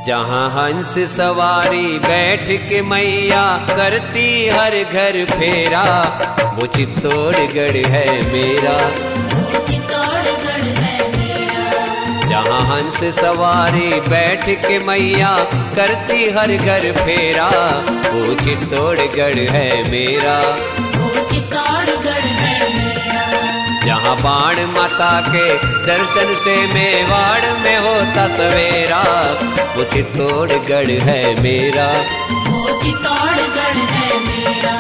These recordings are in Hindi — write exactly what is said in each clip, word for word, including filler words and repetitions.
जहाँ हंस सवारी बैठ के मैया करती हर घर फेरा, वो चित्तौड़गढ़ है मेरा, वो चित्तौड़गढ़ है मेरा। जहाँ हंस सवारी बैठ के मैया करती हर घर फेरा, वो चित्तौड़गढ़ है मेरा, वो चित्तौड़गढ़ है मेरा। जहाँ बाण माता के दर्शन से मेवाड़ में होता सवेरा, वो चित्तौड़गढ़ है मेरा, वो चित्तौड़गढ़ है मेरा।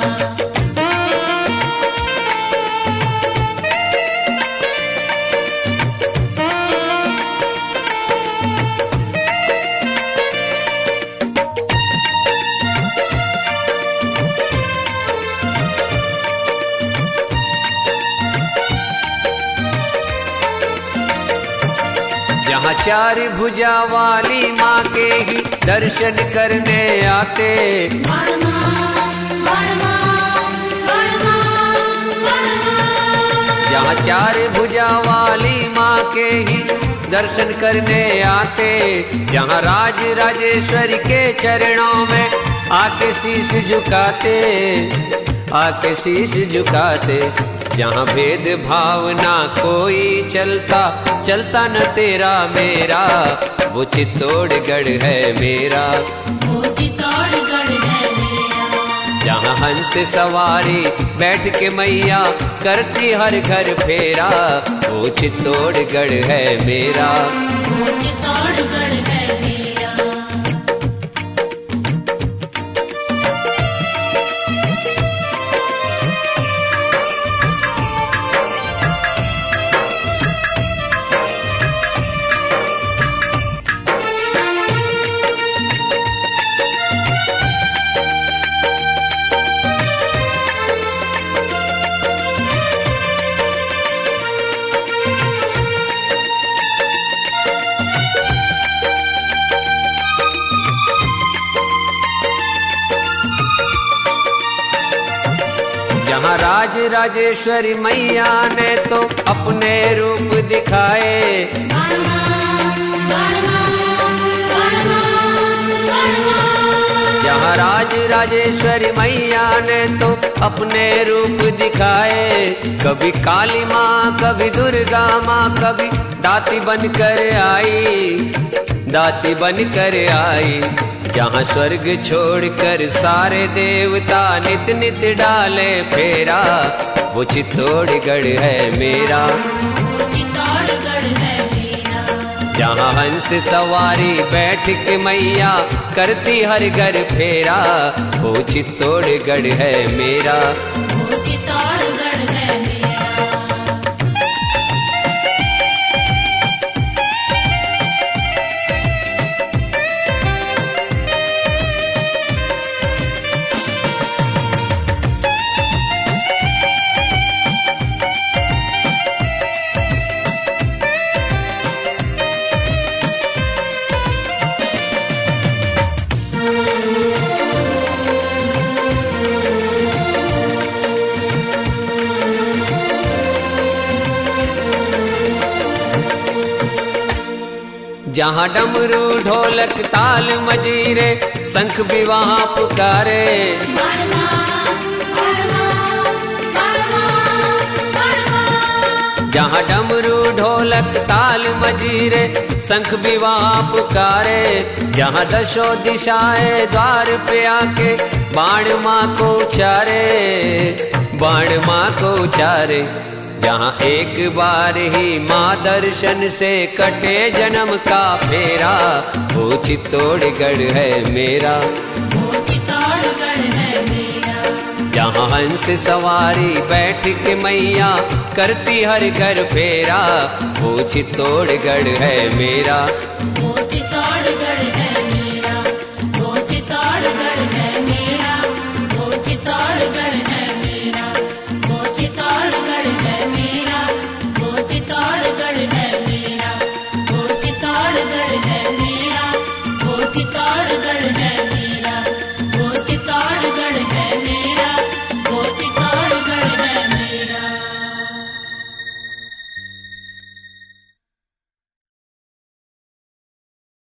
जहाँ चार भुजा वाली माँ के ही दर्शन करने आते, जहाँ चार भुजा वाली माँ के ही दर्शन करने आते, जहाँ राज राजेश्वरी के चरणों में आके शीश झुकाते, आके शीश झुकाते, जहाँ भेद भावना कोई चलता चलता न तेरा मेरा, वो चित्तौड़गढ़ है मेरा, वो चित्तौड़गढ़ है मेरा। जहाँ हंस सवारी बैठ के मैया करती हर घर फेरा, वो चित्तौड़गढ़ है मेरा, वो चित्तौड़गढ़ है मेरा। जहाँ राज राजेश्वरी मैया ने तो अपने रूप दिखाए, जहाँ राज राजेश्वरी मैया ने तो अपने रूप दिखाए, कभी काली माँ कभी दुर्गा माँ कभी दाती बनकर आई, दाती बनकर आई, जहाँ स्वर्ग छोड़कर सारे देवता नित नित डाले फेरा, वो चित्तौड़गढ़ है मेरा, वो चित्तौड़गढ़ है मेरा। जहाँ हंस सवारी बैठ के मैया करती हर घर फेरा, वो चित्तौड़गढ़ है मेरा, वो चित्तौड़गढ़ है मेरा। जहाँ डमरू ढोलक ताल मजीरे शंख भी वहाँ पुकारे, जहाँ डमरू ढोलक ताल मजीरे शंख भी वहाँ पुकारे, जहाँ दशो दिशाएं द्वार पे आके बाण माँ को उचारे, बाण माँ को उचारे, जहाँ एक बार ही माँ दर्शन से कटे जन्म का फेरा, वो चित्तौड़गढ़ है मेरा, वो चित्तौड़गढ़ है मेरा। जहाँ हंस सवारी बैठ के मैया करती हर घर फेरा, वो चित्तौड़गढ़ है मेरा, वो